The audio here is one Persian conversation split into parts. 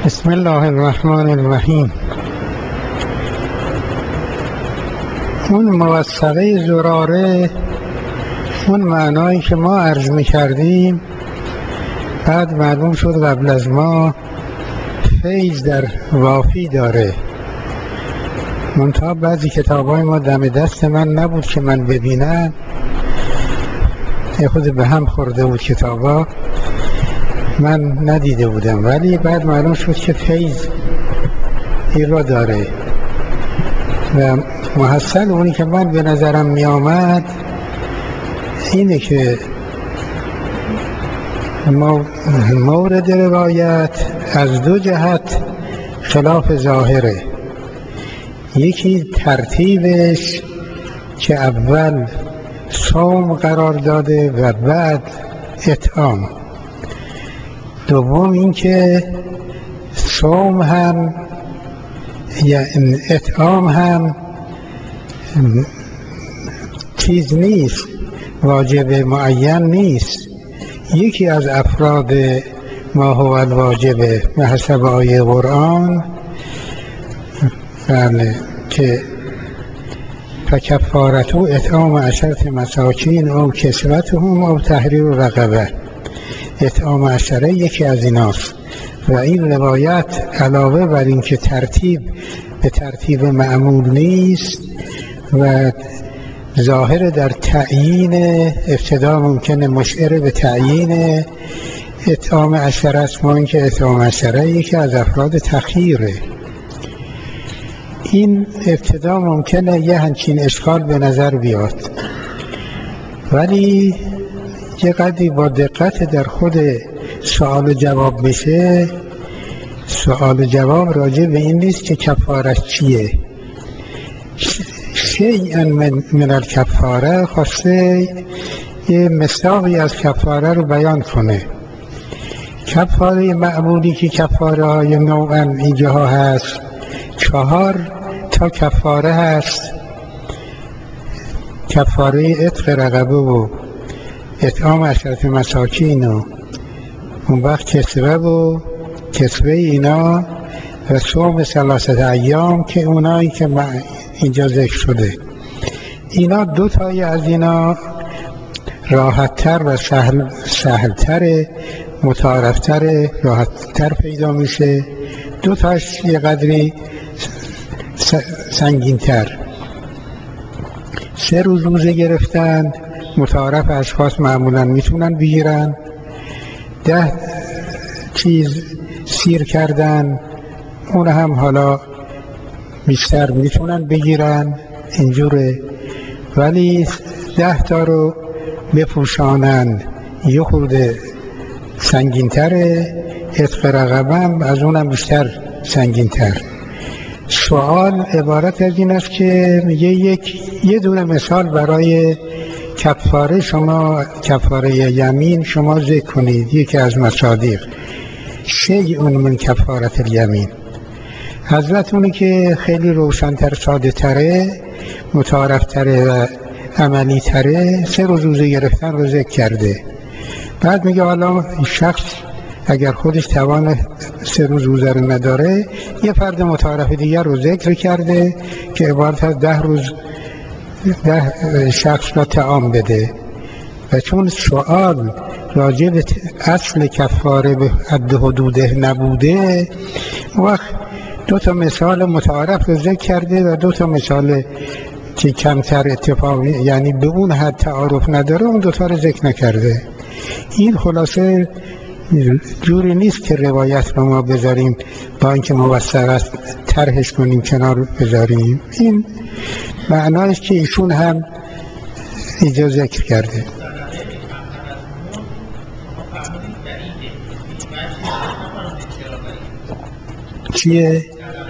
بسم الله الرحمن الرحیم. اون موثقه زراره، اون معنایی که ما عرض می کردیم بعد معلوم شد قبل از ما فیض در وافی داره. منتها بعضی کتابای ما دم دست من نبود که من ببینم، یه خود به هم خورده بود کتابا، من ندیده بودم، ولی بعد معلوم شد که فیض این را داره و محصل اونی که من به نظرم می آمد اینه که مورد روایت از دو جهت خلاف ظاهره. یکی ترتیبش که اول صوم قرار داده و بعد اطعام. دوم این که صوم هم یا اطعام هم چیز نیست، واجب معین نیست، یکی از افراد ما هو الواجب به حسب آیه قرآن، بله، که فکفارته اطعام 10 مساکین او کسوتهم او تحریر رقبه. اطعام 10 یکی از ایناست و این روایت علاوه بر این که ترتیب به ترتیب معمول نیست و ظاهر در تعیین ابتدا ممکنه مشعر به تعیین اطعام 10 است، ما این که اطعام 10 یکی از افراد تخییره. این ابتدا ممکنه یه همچین اشکال به نظر بیاد، ولی یه قدری با دقت در خود سوال و جواب بشه، سوال و جواب راجع به این نیست که کفارش چیه. شیئا من الکفاره خواسته یه مصداقی از کفاره رو بیان کنه. کفاره معمولی که کفاره های نوعا اینجاها هست 4 تا کفاره هست: کفاره عتق رقبه و اطعام 10 مساکین و اون وقت کسوه اینا و صوم 3 ایام که اونایی که اینجا ذکر شده. اینا 2 تای از اینا راحت‌تر و سهل‌تر، متعارف‌تر، راحت‌تر پیدا میشه. 2 تاش یه قدری سنگین‌تر. 3 روز روزه گرفتن، متعارف اشخاص معمولا میتونن بگیرن. 10 چیز سیر کردن، اون هم حالا بیشتر میتونن بگیرن، اینجوره. ولی 10 تا رو بپوشانن یه خورده سنگین‌تره، عتق رقبه هم از اونم بیشتر سنگین‌تر. سوال عبارت از این است که میگه یه دونه مثال برای کفاره شما، کفاره یمین شما ذکر کنید. یکی از مصادیق شیء من کفارت الیمین. حضرت اونی که خیلی روشن‌تر، ساده تره، متعارف تره و عملی تره 3 روز روزه گرفتن رو ذکر کرده. بعد میگه حالا شخص اگر خودش توان 3 روز روزه رو نداره، یه فرد متعارف دیگر رو ذکر کرده که عبارت از 10 روز 10 شخص را طعام بده. و چون سوال راجع به اصل کفاره به حد حدوده نبوده، وقت 2 تا مثال متعارف رو ذکر کرده و 2 تا مثال که کمتر اتفاقی، یعنی به اون حد تعارف نداره، اون 2 تا رو ذکر نکرده. این خلاصه جوری نیست که روایت رو ما بذاریم با اینکه موثق است طرحش کنیم کنار بذاریم. این معنایش که ایشون هم اینجا ذکر کرده. چیه؟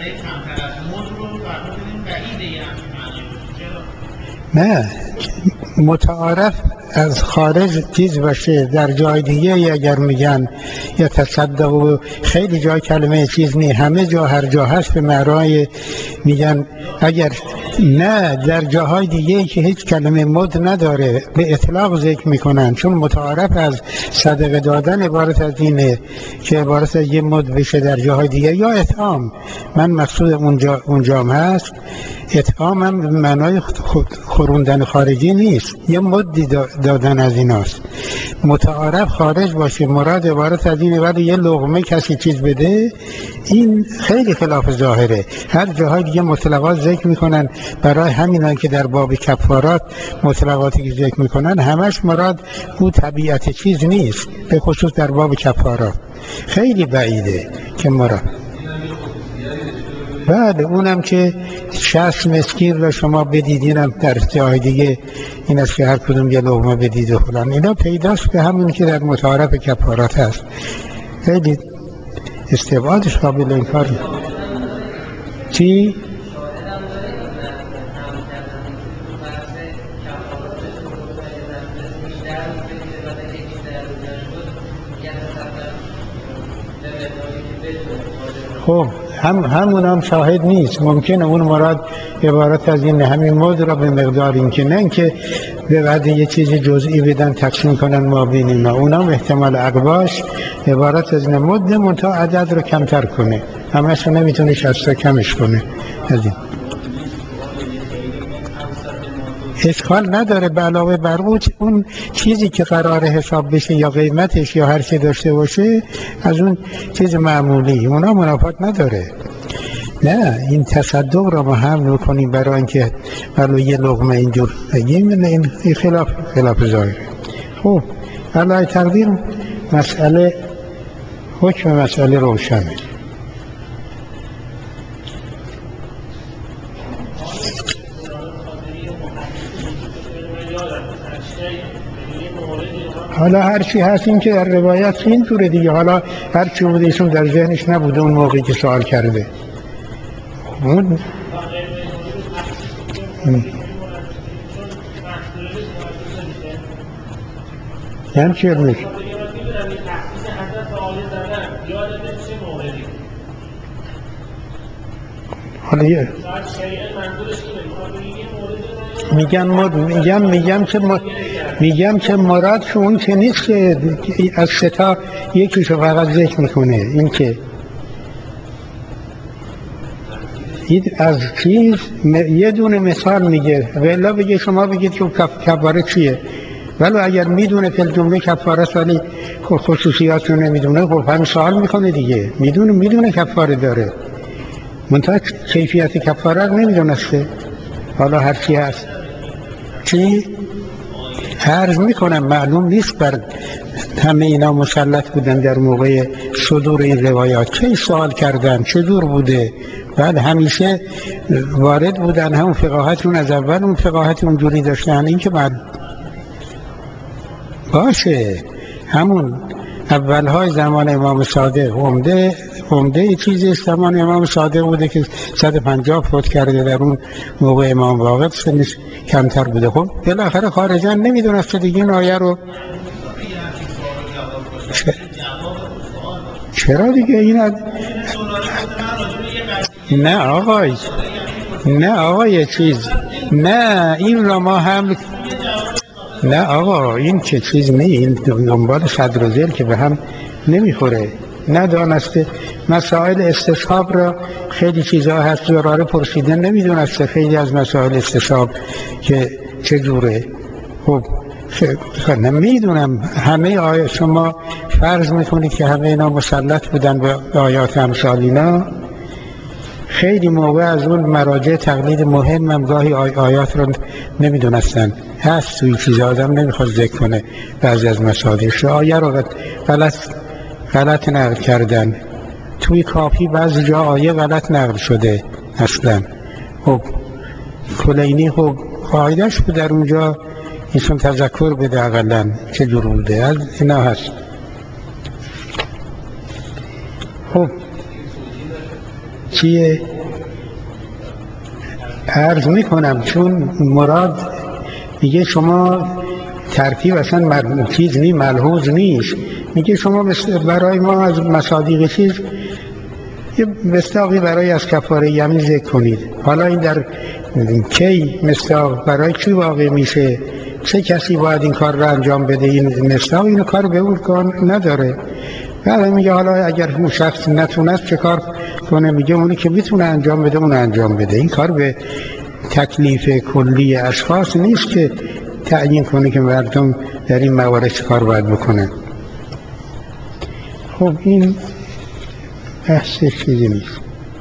نه، متعارف از خارج چیز باشه، در جای دیگه اگر میگن یا تصدق و خیلی جای کلمه چیز نی، همه جا هر جا هست به معنای میگن اگر نه در جاهای دیگه که هیچ کلمه مد نداره به اطلاق ذکر میکنن، چون متعارف از صدقه دادن عبارت از اینه که عبارت از یه مد بشه در جاهای دیگه، یا اطعام. من مقصود اونجام هست اطعام هم به معنای خوروندن خارجی نیست، یه مدی دادن از ایناست، متعارف خارج باشه مراد عبارت از اینه، ولی یه لقمه کسی چیز بده این خیلی خلاف ظاهره. هر جاهای دیگه مطلقات ذکر میکنن، برای همینایی که در باب کفارات مطلقاتی که ذکر میکنن همش مراد او طبیعت چیز نیست، به خصوص در باب کفارات خیلی بعیده که مراد. بعد اونم که 60 مسکین را شما بدید، اینم در جای دیگه این است که هر کدوم یه لقمه بدید و فلان، اینا پیداست به همون که در متعارف کفارات هست، خیلی استبعادش قابل انکار. چی؟ خب همون هم شاهد نیست، ممکنه اون مراد عبارت از این همین مد را به مقدار این که نه که به بعد یه چیز جزئی بدن تقسیم کنن ما بین اینا، اونم احتمال اقباش عبارت از این مد منتها عدد رو کمتر کنه، همش رو نمیتونه 60 کمش کنه. از این اشکال نداره، به علاوه بر اون چیزی که قرار حساب بشه یا قیمتش یا هر چی داشته باشه از اون چیز معمولی اونا منافات نداره. نه این تصدق را ما هم بکنیم برای اینکه ولو یه لقمه اینجور بگیم، این خلاف ظاهره. خب علای تقدیر مسئله حکم مسئله روشنه. حالا هر چی هست این که در روایت این طوره دیگه، حالا هر چی بوده ایشون در ذهنش نبوده اون موقعی که سوال کرده. اون یعنی چی میشه؟ حالا یه میگم که مراد که اون که نیست که از ستا یکیشو فقط ذکر میکنه، این که از چیز یه دونه مثال میگه، ولی بگه شما بگید که کفاره چیه، ولی اگر میدونه که جمله کفاره ولی خصوصیات رو نمیدونه، خب هم سوال میکنه دیگه، میدونه کفاره داره منتها کیفیت کفاره رو نمیدونسته. حالا هر چی هست چی؟ عرض میکنم معلوم نیست بر همه اینا مسلط بودن در موقع صدور این روایات، چه سوال کردن، چه جور بوده، بعد همیشه وارد بودن همون فقاهتون از اول اون فقاهت اونجوری داشتن، این که بعد باشه همون اولهای زمان امام صادق عمده چیزی زمان امام صادق بوده که 150 فوت کرده، در اون موقع امام واقف سنش کمتر بوده. خب بالاخره خارجان نمیدونسته دیگه این آیه رو. چرا دیگه این نه آقای چیز نه این را ما هم نه آقا این که چیز نه، این دنبال صدر و ذیل که به هم نمیخوره، ندانسته مسائل استصحاب را خیلی چیزها هست ضراره پرسیدن نمیدونسته، خیلی از مسائل استصحاب که چجوره. خب نمیدونم همه آیات شما فرض میکنید که همه اینا مسلط بودن به آیات امثال اینا، خیلی موقع از اون مراجع تقلید مهم هم گاهی آیات رو نمیدونستن، هست توی چیز آدم نمیخواد ذکر کنه، بعضی از مصادیقش آیه رو غلط نقل کردن، توی کافی بعضی جا آیه غلط نقل شده اصلا. خب کلینی خب قاعدش بود در اونجا ایشون تذکر بده اقلا چه جور بوده، از اینا هست. خب چیه؟ عرض میکنم چون مراد میگه شما ترتیب اصلا چیز نی، ملحوظ نیست، میگه شما برای ما از مصادیق چیز یه مصداقی برای از کفاره یمین ذکر کنید. حالا این در کی مصداق برای کی واقع میشه؟ چه کسی باید این کار رو انجام بده؟ این مصداق این کار به اون کار نداره. بعد میگه حالا اگر اون شخص نتونه چه کار کنه؟ میگه اونی که میتونه انجام بده اون انجام بده. این کار به تکلیف کلی اشخاص نیست که تعیین کنه که مردم در این موارد چه کار باید بکنه. خب این بحث چیزی نیست.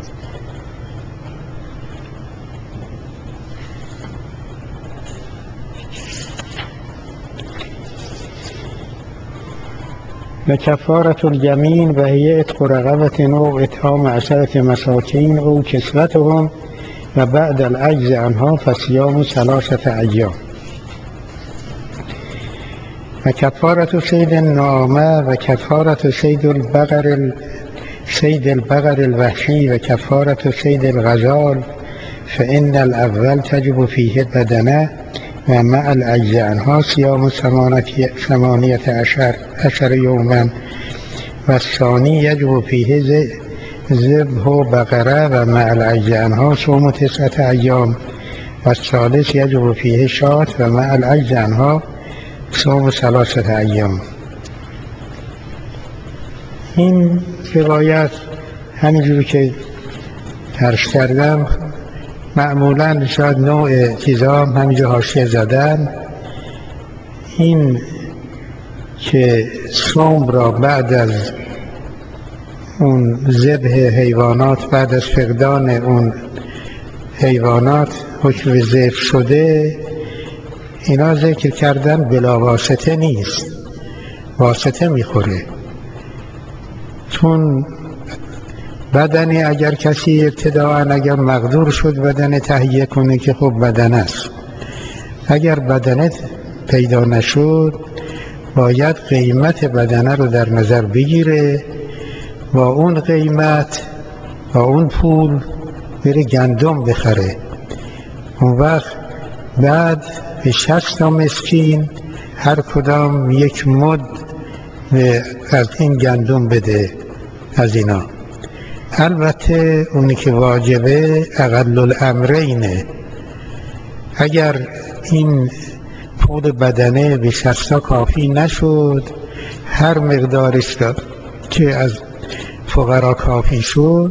و کفارة الیمین و هی عتق رقبة او اطعام 10 مساکین او کسوتهم و بعد العجز عنها فصیام 3 ایام. و کفارة صید النعامه و کفارة صید البقر الوحشی و کفارة صید الغزال فإن الاول تجب فیه بدنه و مع العجز عنها صیام 18 یوما و الثانی یجب فیه ذبح بقره و مع العجز عنها صوم 9 ایام و الثالث یجب فیه شاة و مع العجز عنها صوم 3 ایام. این روایت همینجور که عرض کردم معمولا شاید نوع چیزا همینجا حاشیه زدن. این که صوم را بعد از اون ذبح حیوانات، بعد از فقدان اون حیوانات حکم ذبح شده، اینا ذکر کردن بلا واسطه نیست، واسطه میخوره. چون بدنی اگر کسی ابتداءً اگر مقدور شد بدن تهیه کنه که خب بدن است، اگر بدنت پیدا نشد باید قیمت بدنه رو در نظر بگیره، با اون قیمت با اون پول بره گندم بخره. اون وقت بعد به 60 مسکین هر کدام 1 مد از این گندم بده از اینا. البته اونی که واجبه اقل الامرینه. اگر این پول بدنه به 60 کافی نشد، هر مقدارش که از فقرا کافی شد،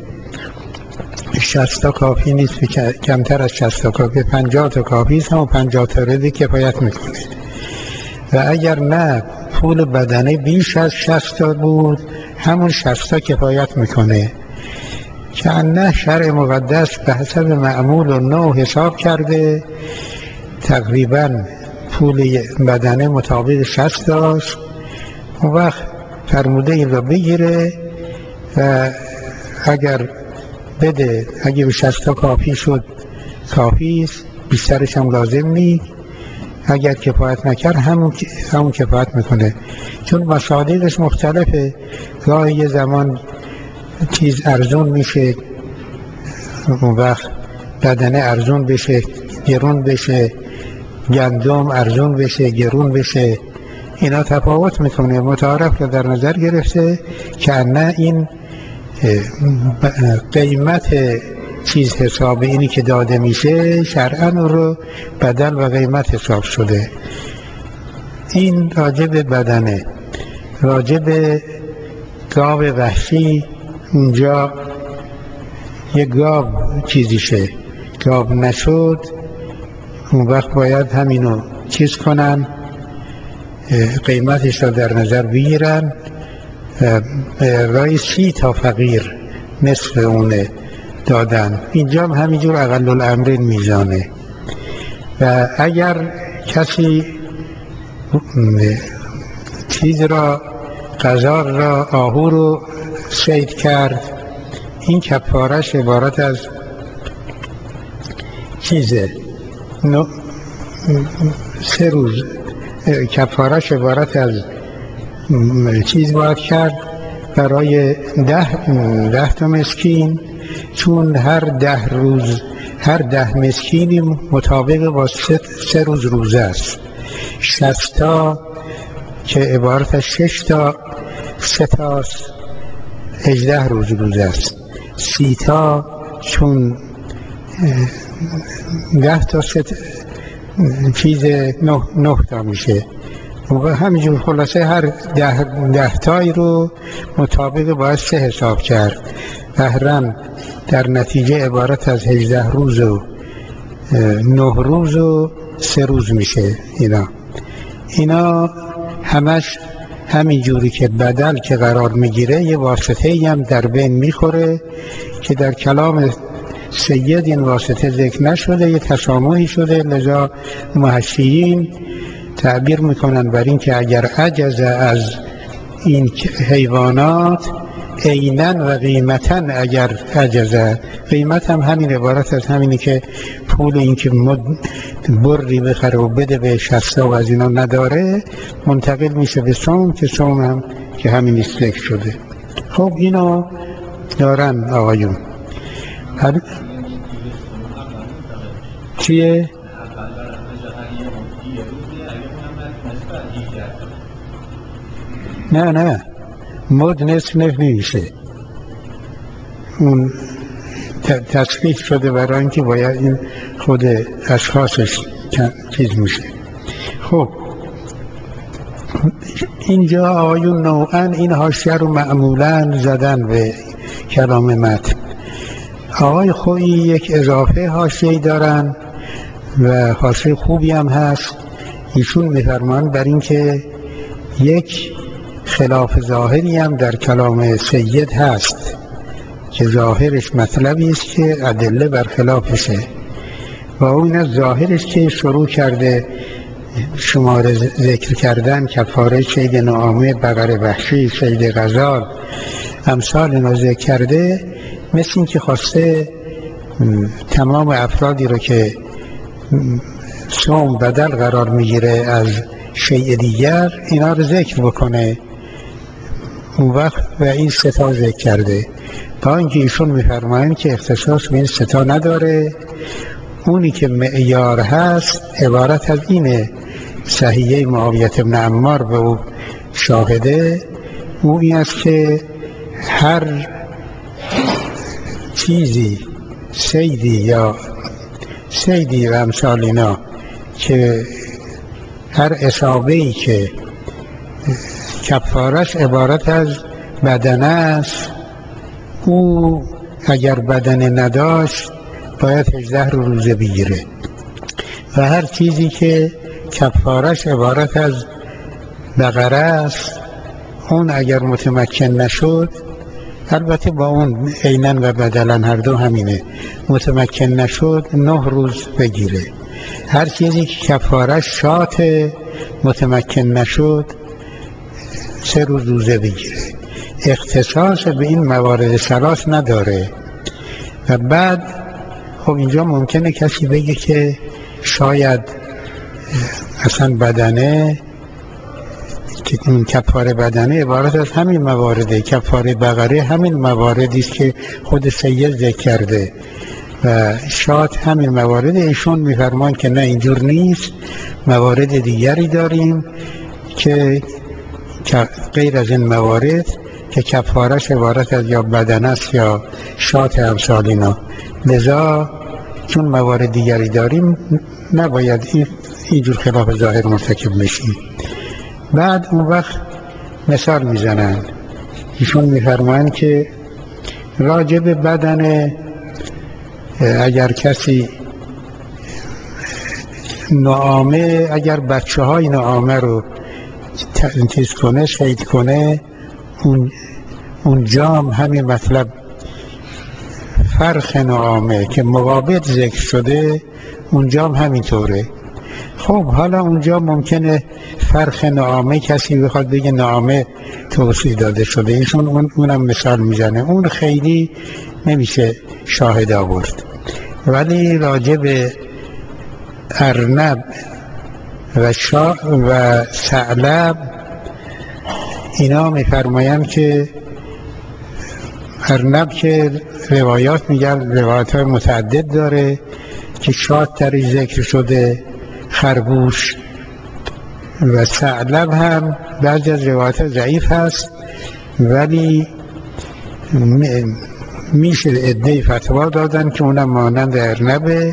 60 کافی نیست، کمتر از 60 کافی، 50 کافی است، هم 50 رده کفایت میکنه. و اگر نه پول بدنه بیش از 60 بود، همون 60 کفایت میکنه. که نه شرع مقدس به حسب معمول و نوع حساب کرده، تقریبا پول بدنه مطابق 60 داشت. اون وقت فرموده این را بگیره و اگر بده، اگه به 60 کافی شد کافی است، بیشترش هم لازم نیست. اگر کفایت نکرد همون کفایت میکنه. چون مصادیقش مختلفه، گاهی یه زمان چیز ارزون میشه، اون وقت بدنه ارزون بشه گرون بشه، گندم ارزون بشه گرون بشه، اینا تفاوت میکنه. متعارف رو در نظر گرفته که نه این قیمت چیز حساب اینی که داده میشه شرعاً رو بدل و قیمت حساب شده. این راجب بدنه. راجب گاو وحشی، اونجا یه گاو چیزیشه، گاو نشد، اون وقت باید همینو چیز کنن، قیمتش رو در نظر بگیرن. رای 30 تا فقیر نصف اونه دادن. اینجا هم همینجور اقل الامرین میزانه. و اگر کسی چیز را، غزال را، آهو رو صید کرد، این کفارش عبارت از چیزه، 3 روز کفارش عبارت از چیز باید کرد برای 10 تا مسکین. چون هر 10 روز هر 10 مسکینی مطابق با 3 روز روزه است. 60 تا که عبارت از 6 تا 3 تا 18 روز است. 30 تا چون 10 تا 3 چیز 9 تا میشه و همینجور خلاصه هر 10 تایی رو مطابق باید 3 حساب کرد. بهرم در نتیجه عبارت از 18 روز و 9 روز و 3 روز میشه. اینا همش همین جوری که بدل که قرار میگیره یه واسطه‌ای هم در بین میخوره که در کلام سید این واسطه ذکر نشده، یه تسامحی شده. لذا محشیین تعبیر میکنن بر این که اگر عجز از این حیوانات عیناً و قیمتاً، اگر عجز، قیمت هم همین عبارت از همینی که پول این که بری بخره و بده به شسته و از اینا نداره، منتقل میشه به سوم که سوم هم که همین ذکر شده. خب اینو دارن آقایون. چیه؟ نه مد نصف نمیشه، اون تصحیح شده برای اینکه باید این خود اشخاصش چیز میشه. خب اینجا آقایون نوعا این حاشیه رو معمولا زدن به کلام متن. آقای خویی یک اضافه حاشیه‌ای دارن و حاشیه خوبی هم هست. ایشون می‌فرمایند بر این که یک خلاف ظاهری هم در کلام سید هست که ظاهرش مطلبی است که ادله برخلافشه و اون از ظاهرش که شروع کرده شماره ذکر کردن کفاره صید نعامه، بقره وحشی، صید غزال، امثال اینا ذکر کرده، مثل این که خواسته تمام افرادی رو که صوم بدل قرار میگیره از شیء دیگر اینا رو ذکر بکنه اون وقت و این 3 تا ذکر کرده. با اینکه ایشون میفرمایند که اختصاص به این 3 تا نداره، اونی که معیار هست عبارت از اینه. صحیحه معاویه بن عمار به او شاهده، او این است که هر چیزی صیدی و امثال اینا که هر اصابه‌ای که کفارش عبارت از بدنه است، او اگر بدنه نداشت باید 18 روزه بگیره و هر چیزی که کفارش عبارت از بقره است، اون اگر متمکن نشد، البته با اون عیناً و بدلاً هر دو همینه، متمکن نشد 9 روز بگیره. هر چیزی که کفارش شات متمکن نشد 3 روزه بگیره. اختصاص به این موارد 3 نداره. و بعد خب اینجا ممکنه کسی بگه که شاید اصلا بدنه که این کفاره بدنه عبارت از همین موارده، کفاره بقره همین مواردی است که خود سید ذکر کرده و شاید همین موارد. ایشون میفرمان که نه اینجور نیست، موارد دیگری داریم که غیر از این موارد که کفارش عبارت از یا بدنه است یا شات امثال اینا. لذا چون موارد دیگری داریم نباید اینجور خلاف ظاهر مرتکب بشیم. بعد اون وقت مثال میزنن. ایشون میفرمایند که راجب بدن اگر کسی نعامه، اگر بچه های نعامه رو چیز کنه، شهید کنه، اون جام همین مطلب فرخ نعامه که مقابل ذکر شده اونجا هم همینطوره. خب حالا اونجا ممکنه فرخ نعامه کسی بخواد بگه نعامه توصیح داده شده، ایشون اونم مثال میزنه، اون خیلی نمیشه شاهد آورد. ولی راجب ارنب و ثعلب اینا میفرمایند که ارنب که روایات میگن روایات های متعدد داره که شاد تری ذکر شده، خرگوش و ثعلب هم بعضی از روایات ضعیف هست، ولی میشه عده‌ای فتوا دادن که اونم مانند ارنبه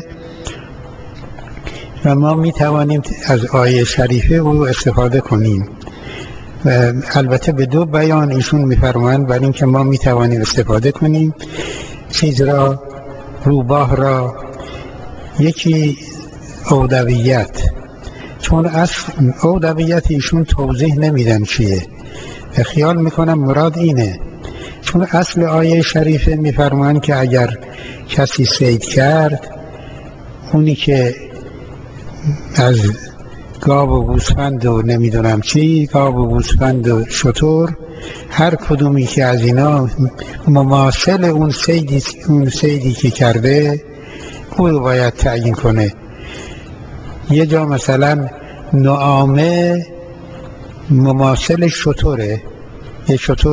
و ما میتوانیم از آیه شریفه او استفاده کنیم. و البته به دو بیان ایشون میفرمایند برای اینکه ما میتوانیم استفاده کنیم چیز را، روباه را. یکی اولویت، چون اصل اولویت ایشون توضیح نمیدن چیه و خیال میکنم مراد اینه، چون اصل آیه شریفه میفرمایند که اگر کسی صید کرد، اونی که از گاو و گوسفند و نمیدونم چی، گاو و گوسفند و شتر، هر کدومی که از اینا مماثل اون سیدی که کرده، او باید تعیین کنه. یه جا مثلا نعامه مماثل شتره، یه شتر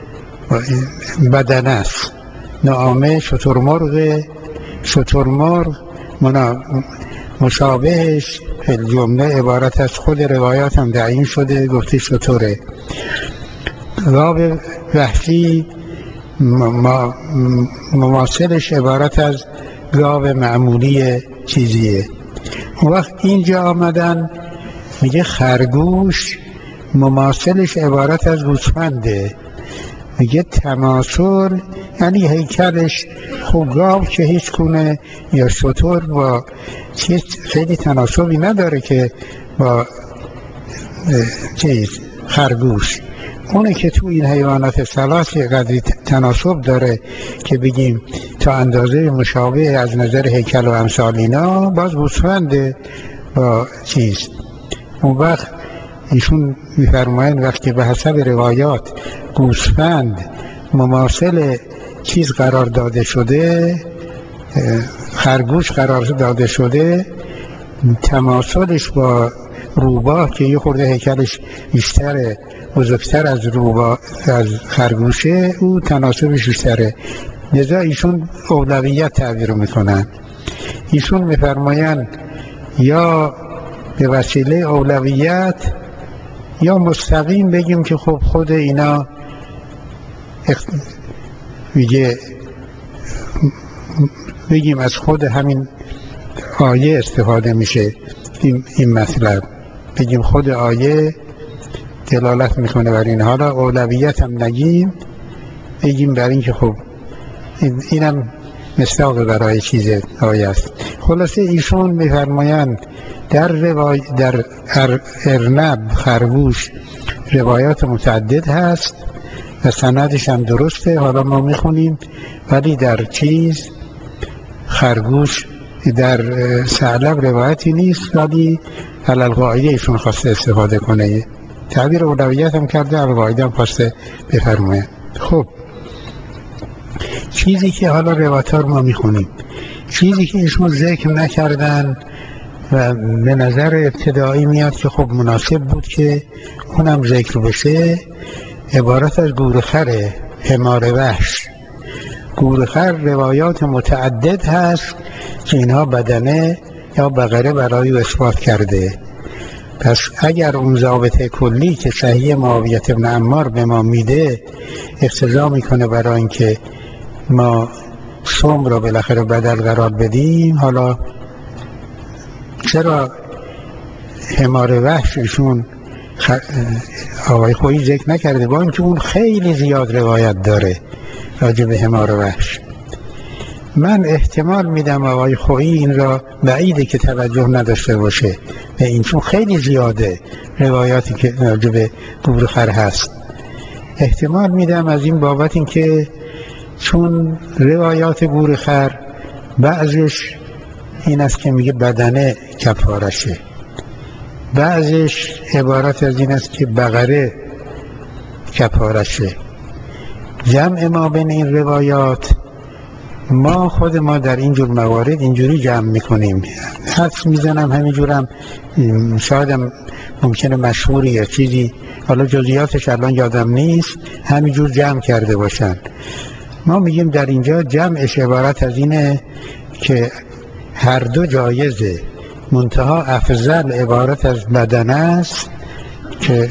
بدن است، نعامه شترمرغ مشابهش فی الجمله عبارت از خود روایات هم تعیین شده گفته شتره. گاو وحشی مماثلش عبارت از گاو معمولی چیزیه. اون وقت اینجا آمدن میگه خرگوش مماثلش عبارت از گوسفنده، میگه تماثل یعنی هیکلش. خب گاو که هیچ گونه یا شتر با چیز خیلی تناسبی نداره که با خرگوش. اونه که تو این حیوانات ثلاث قدری تناسب داره که بگیم تا اندازه مشابه از نظر هیکل و امثال اینا، باز گوسفنده با چیز. اون وقت ایشون میفرمایند وقتی به حسب روایات گوسفند مماثل چیز قرار داده شده، خرگوش قرار داده شده، تماثلش با روباه که یه خورده هیکلش بیشتره، بزرگتر از روباه از خرگوشه، او تناسبش بیشتره. لذا ایشون اولویت تعبیر میکنن. ایشون میفرمایند یا به وسیله اولویت یا مستقیم بگیم که خب خود اینا بگیم از خود همین آیه استفاده میشه. این مطلب بگیم خود آیه دلالت میکنه بر این. حالا اولویت هم نگیم، بگیم بر این که خب اینم مصداق برای چیز آیه است. خلاصه ایشون میفرمایند در ارنب خرگوش روایات متعدد هست و سندش هم درسته، حالا ما میخونیم، ولی در چیز خرگوش در ثعلب روایتی نیست، ولی علالقاعده ایشون خواسته استفاده کنه، تعبیر اولویت هم کرده، علالقاعده هم خواسته بفرمایه. خب چیزی که حالا روایت ها ما میخونیم، چیزی که ایشون ذکر نکردن و به نظر ابتدایی میاد که خب مناسب بود که اونم ذکر بشه، عبارت از گورخر، حمار وحش. گورخر روایات متعدد هست که اینها بدنه یا بقره برای اثبات کرده. پس اگر اون ضابطه کلی که صحیح معاویه بن عمار به ما میده اقتضا میکنه برای اینکه ما صوم را بالاخره بدل قرار بدیم، حالا چرا حمار وحششون آقای خویی ذکر نکرده، با اینکه اون خیلی زیاد روایت داره راجع به حمار وحش؟ من احتمال میدم آقای خویی این را بعیده که توجه نداشته باشه به این، چون خیلی زیاده روایاتی که راجع به گورخر هست. احتمال میدم از این بابت این که چون روایات گورخر بعضش این است که میگه بدنه کفارشه، بعضش عبارت از این است که بقره کفارشه. جمع ما بین این روایات، ما خود ما در اینجور موارد اینجوری جمع میکنیم، حدس میزنم همینجورم، شایدم ممکنه مشهوری یا چیزی، حالا جزئیاتش الان یادم نیست، همینجور جمع کرده باشن. ما میگیم در اینجا جمعش عبارت از اینه که هر دو جایزه، منتها افضل عبارت از بدن است که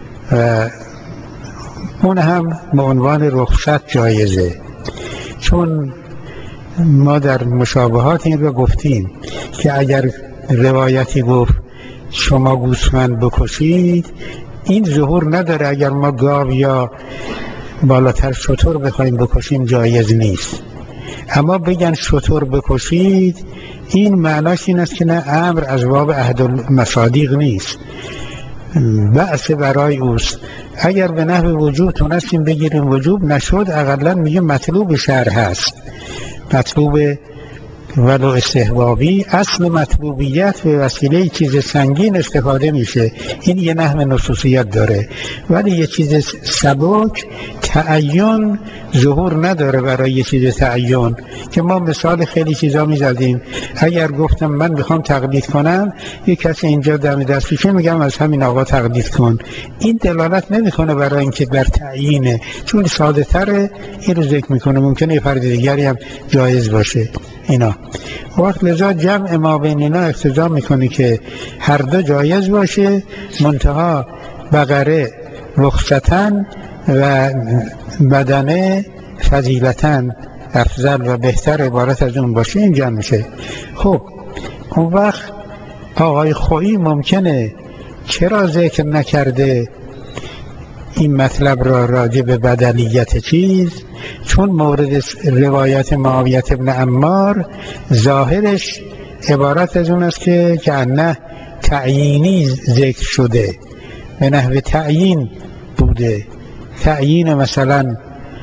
اون هم به عنوان رخصت جایزه، چون ما در مشابهات این رو گفتیم که اگر روایتی گفت شما گوسفند بکشید، این ظهور نداره. اگر ما گاو یا بالاتر شتر بخوایم بکشیم جایز نیست، اما بگن شتر بکشید، این معناش این است که نه، امر از باب عهد المصادیق نیست، بأس برای اوست. اگر به نحو وجوب تونستیم بگیریم وجوب، نشد اقلا میگه مطلوب شرع هست، مطلوب ولو استحبابی. اصل مطلوبیت به وسیله چیز سنگین استفاده میشه، این یه نحو نصوصیت داره، ولی یه چیز سبک تعین ظهور نداره برای یه چیز تعین، که ما مثال خیلی چیزا میزدیم. اگر گفتم من میخوام تقلید کنم، یک کسی اینجا دم دستشه، میگم از همین آقا تقلید کن، این دلالت نمیکنه برای اینکه بر تعیینه، چون ساده تره این رو ذکر میکنه، ممکنه یه فرد دیگری هم جایز باشه. اینا وقت لذا جمع ما بین اینا اقتضا میکنه که هر دو جایز باشه، منتها بقره رخصتن و بدنه فضیلتن افضل و بهتر عبارت از اون باشه، این جمع میشه. خب اون وقت آقای خویی ممکنه چرا ذکر نکرده این مطلب را راجع به بدلیت چیز؟ چون مورد روایت معاویه بن عمار ظاهرش عبارت از اون است که نه تعیینی ذکر شده، به نحو تعیین بوده، تعیین مثلا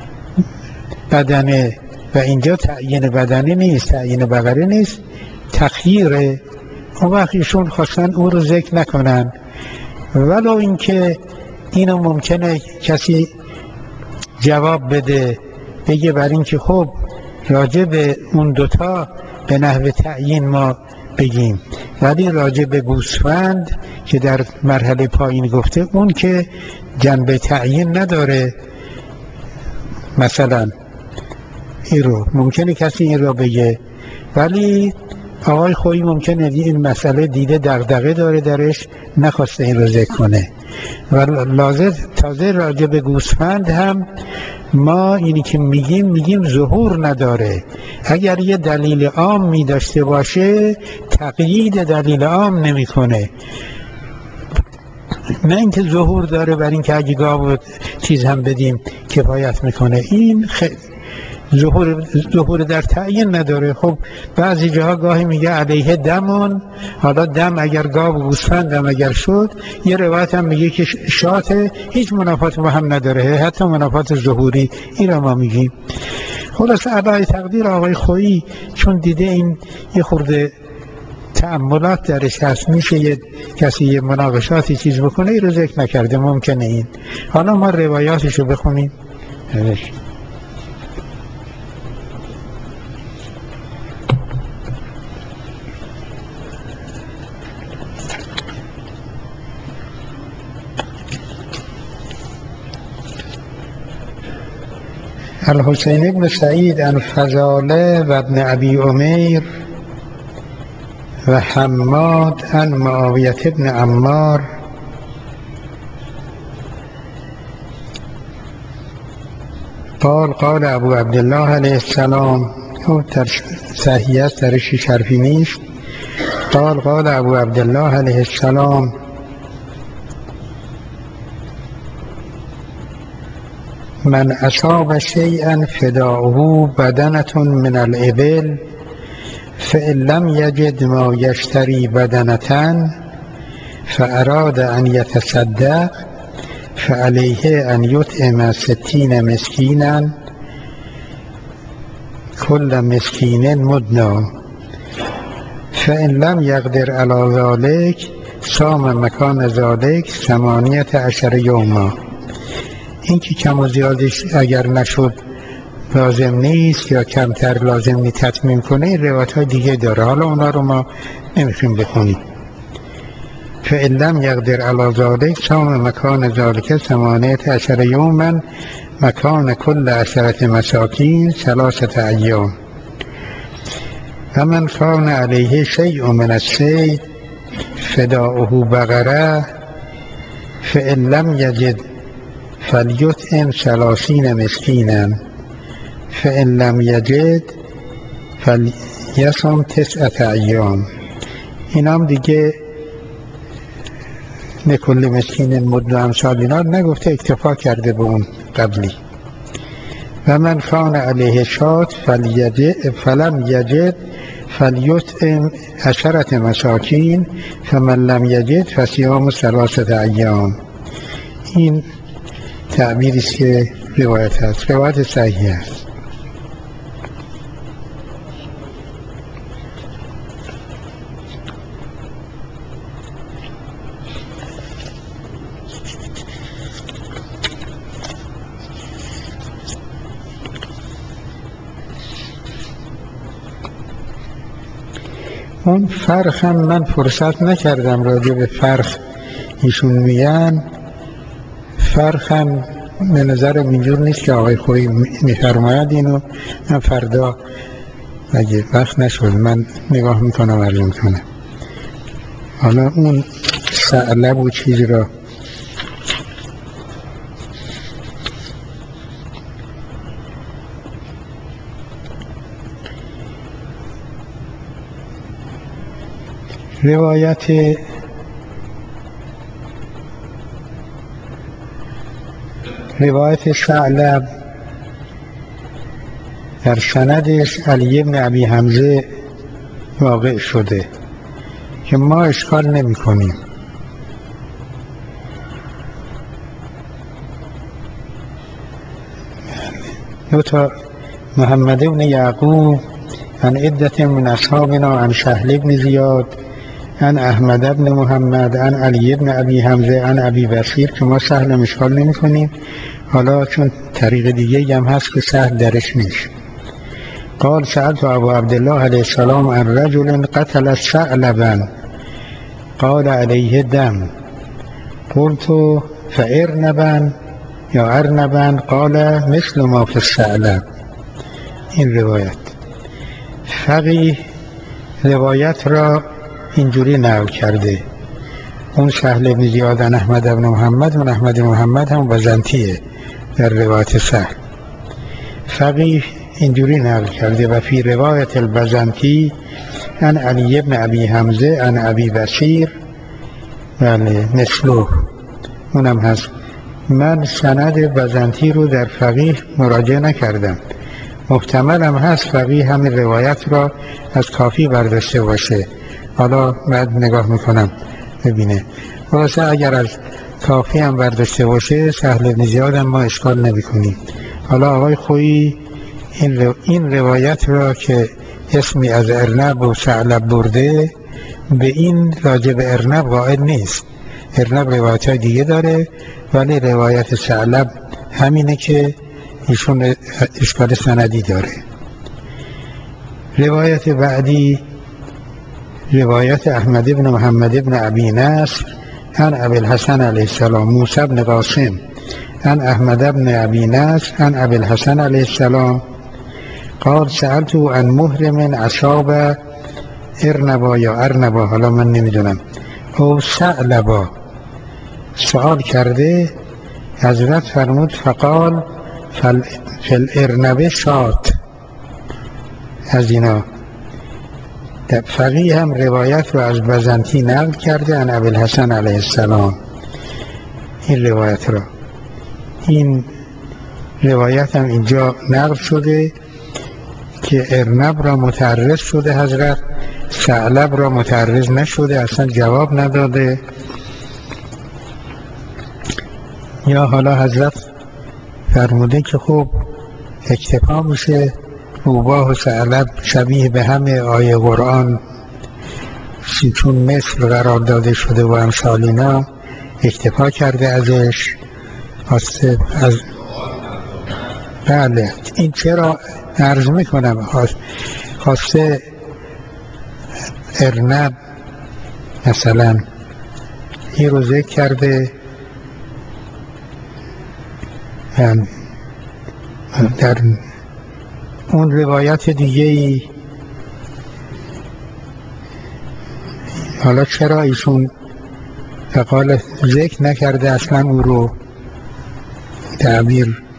بدنه، و اینجا تعیین بدنه نیست، تعیین بقره نیست، تخییره. اون وقت ایشون خواستن او رو ذکر نکنن، ولو اینکه اینو ممکنه کسی جواب بده، بگه بر اینکه خب راجع به اون دوتا به نحو تعیین ما بگیم، ولی راجع به گوسفند که در مرحله پایین گفته، اون که جنبه تعیین نداره. مثلا این رو ممکنه کسی این رو بگه، ولی آقای خویی ممکنه این مسئله دیده دغدغه داره درش، نخواسته این رو ذکر کنه. و لازم تازه راجع به گوسفند هم ما اینی که میگیم ظهور نداره. اگر یه دلیل عام می داشته باشه، تقیید دلیل عام نمی کنه، نه اینکه ظهور داره بر اینکه اگه گاو چیز هم بدیم کفایت میکنه. این ظهور در تعیین نداره. خب بعضی جاها گاهی میگه علیه دمون، حالا دم اگر گاو و گوسفند هم اگر شد، یه روایت هم میگه که شاته، هیچ منافات با هم نداره، حتی منافات ظهوری. این رو ما میگیم. خلاص علای تقدیر آقای خویی چون دیده این یه خورده تأملات درش هست، میشه یه کسی یه مناقشاتی چیز بکنه، این رو ذکر نکرده، ممکنه این. حالا ما روایاتش رو بخونیم. الحسین بن سعید عن فضاله و ابن ابی امیر و حماد عن معاویه بن عمار قال قال ابو عبدالله علیه السلام، در صحیح است، درش شرفی نیست. قال قال ابو عبدالله علیه السلام من اصاب شیئا فداؤه بدنة من الابل فإن لم یجد ما یشتری بدنة فأراد ان یتصدق فعليه ان یطعم 60 مسکینا كل مسکین مدنا فإن لم یقدر علی ذلك صام مکان ذلك 18 یوما. این که کم و زیادش اگر نشد لازم نیست یا کمتر لازم نیست تتمیم کنه، این روایت های دیگه داره، حالا اونا رو ما نمیخویم بخونیم. فإن لم یقدر علی ذلك صام مکان ذلك 18 یوما مکان کل 10 مساکین 3 ایام. و من کان علیه شیء من الصید فداؤه بقره فإن لم یجد فلیطعم 30 مسکینا فإن لم یجد فلیصم 9 ایام. این هم دیگه لکل مسکین مد و امثال اینا نگفته، اکتفا کرده به اون قبلی. و من کان علیه شات فلم یجد فلیطعم 10 مساکین فمن لم یجد فصیام 3 ایام. این تعبیری است که روایت هست، روایت صحیح است. اون فرق هم من فرصت نکردم راجع به فرق ایشون میگن. فرق هم به نظرم اینجور نیست که آقای خویی میفرماید. اینو من فردا اگه وقت نشد من نگاه میکنم عرض میکنم. حالا اون ثعلب و چیزی را روایت ثعلب در سندش علی بن ابی حمزه واقع شده که ما اشکال نمی کنیم. دو تا محمد بن یعقوب عن عدة من اصحابنا عن سهل بن زیاد عن احمد بن محمد عن علی بن ابی حمزه عن ابی بصیر که ما سهل اشکال نمی کنیم. حالا چون طریق دیگه هم هست که سهل درش نیست. قال سألت ابو عبدالله علیه السلام عن رجل قتل ثعلبا قال علیه دم قلت فارنبا یا ارنبا قال مثل ما فی الثعلب. این روایت فقیه روایت را اینجوری نقل کرده. اون سهل بن زیاد عن احمد بن محمد و احمد بن محمد هم بزنتیه در روایت سهل. فقیه اینجوری نقل کرده و فی روایت البزنتی عن علی بن ابی حمزه عن ابی بصیر بله مثله اونم هست. من سند بزنتی رو در فقیه مراجعه نکردم، محتمل هم هست فقیه همین روایت را از کافی برداشته باشه. حالا بعد نگاه میکنم ببینه. واسه اگر از کافی هم برداشته باشه سهل بن زیاد هم ما اشکال نمی کنیم. حالا آقای خویی این روایت را که اسمی از ارنب و ثعلب برده به این راجع به ارنب قائل نیست. ارنب روایت های دیگه داره ولی روایت ثعلب همینه که ایشون اشکال سندی داره. روایت بعدی روایت احمد بن محمد بن ابی نصر عن ابی الحسن علیه السلام موسی بن قاسم عن احمد بن ابی نصر عن ابی الحسن علیه السلام قال سألت عن محرم اصاب ارنبا یا ارنبا، حالا من نمیدونم، او ثعلبا، سوال کرده. حضرت فرمود فقال فی الارنب شات. از اینا فقیه هم روایت رو از بزنتی نقل کرده عن ابی الحسن علیه السلام. این روایت را این روایت هم اینجا نقل شده که ارنب را متعرض شده حضرت، ثعلب را متعرض نشده، اصلا جواب نداده. یا حالا حضرت فرموده که خب اکتفا میشه، روباه و ثعلب شبیه به همه آیه قرآن چون مثل قرار داده شده و امثال اینا اکتفا کرده ازش. از بله این چرا عرض میکنم خواسته ارنب مثلا این رو ذکر کرده در اون روایت دیگه ای. حالا چرا ایشون فقال ذکر نکرده اصلا او رو تعبیر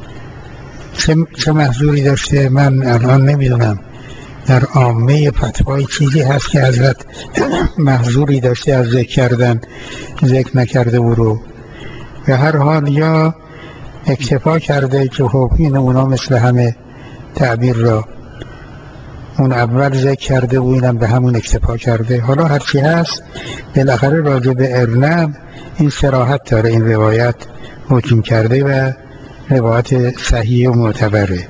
چه محضوری داشته. من الان نمیدونم در عامه فتوای چیزی هست که حضرت محضوری داشته از ذکر نکرده او رو. به هر حال یا اکتفا کرده که خب این اونا مثل همه تعبیر را اون اول ذکر کرده و اینم به همون اکتفا کرده. حالا هرچی هست بالاخره راجع به ارنب این صراحت داره، این روایت حکم کرده و روایت صحیح و معتبره.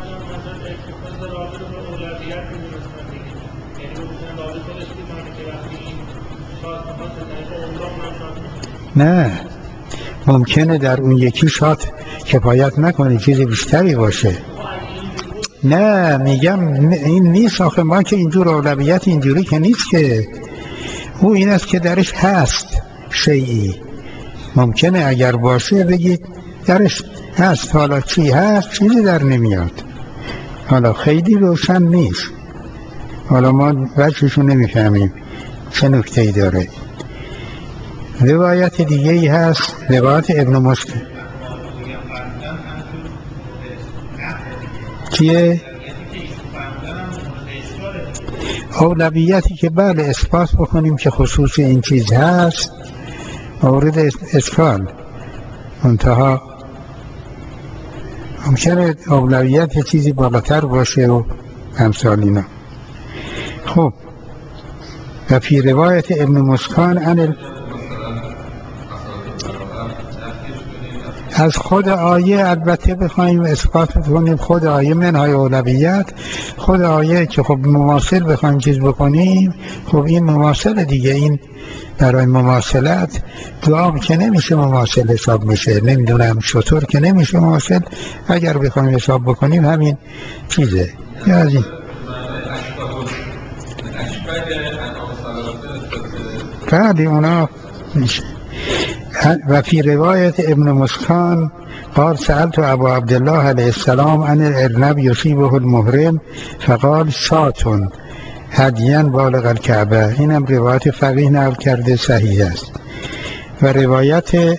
نه ممکنه در اون یکی شات کفایت نکنه، چیز بیشتری باشه. نه میگم این نیست آخه، ما که اینجور اولویت اینجوری که نیست که. او این است که درش هست شیئی، ممکنه اگر باشه بگید درش هست، حالا چی هست چیزی در نمیاد، حالا خیلی روشن نیست، حالا ما وجهشو نمیفهمیم چه نکته‌ای داره. روایت دیگه ای هست، روایت ابن مسکن که اولویتی که بله اثبات بکنیم که خصوص این چیز هست مورد اشکال، منتها ممکنه اولویت چیزی بالاتر باشه و امثال اینا. خب و فی روایت ابن مسکن از خود آیه البته بخوایم اثبات کنیم، خود آیه منهای اولویت، خود آیه که خب مماثل بخوایم چیز بکنیم، خب این مماثل دیگه، این برای مماثلت دعا که نمیشه مماثل حساب میشه، نمیدونم شطور که نمیشه مماثل، اگر بخوایم حساب بکنیم همین چیزه یا از این. بعد اونا میشه. و فی روایت ابن مسکن قال سألت ابا عبدالله علیه السلام عن الارنب یصیبه المحرم فقال شاتون هدیا بالغ الکعبه. اینم روایت فقیه نقل کرده، صحیح است. و روایت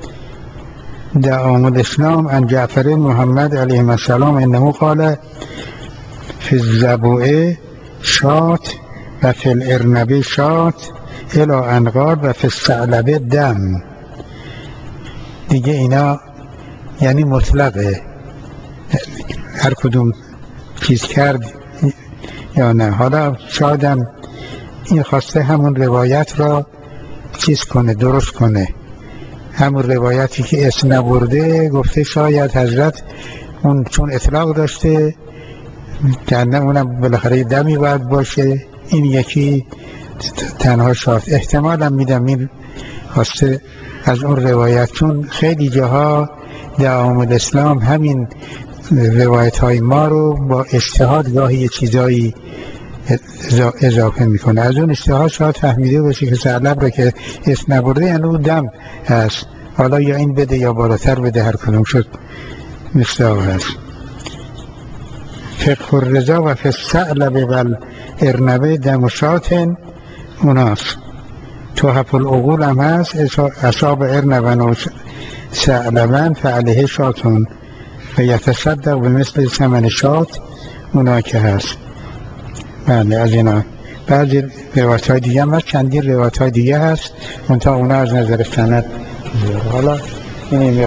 دعام الاسلام عن جعفر محمد علیه السلام انه قال فی الزبوع شات و فی الارنب شات الی ان قال و فی الثعلبه دم. دیگه اینا یعنی مطلقه، هر کدوم چیز کرد یا نه. حالا شایدم این خواسته همون روایت را چیز کنه، درست کنه، همون روایتی که اسم نبرده، گفته شاید حضرت اون چون اطلاق داشته کنه اونم بالاخره دمی باید باشه، این یکی تنها شاد. احتمالم میدم این خواسته از اون روایت، چون خیلی جاها دعام الاسلام همین روایت های ما رو با اجتهاد گاهی یه چیزایی اضافه میکنه. از اون اجتهاد شاید فهمیده باشه که ثعلب رو که اسم نبرده یعنی اون دم هست، حالا یا این بده یا بالاتر بده، هر کدوم شد مستاق هست. فقه الرضا و فی الثعلب و الارنب دم شاتن اوناست. تحف العقول هم هست، اصاب ارنبن و ثعلبن فعلیه شاتون و یتصدق به مثل ثمن شات، اونا که هست. بله از اینا بعضی روایت های دیگه هم هست، چندین روایت های دیگه هست، منتها اونا از نظر سند. حالا این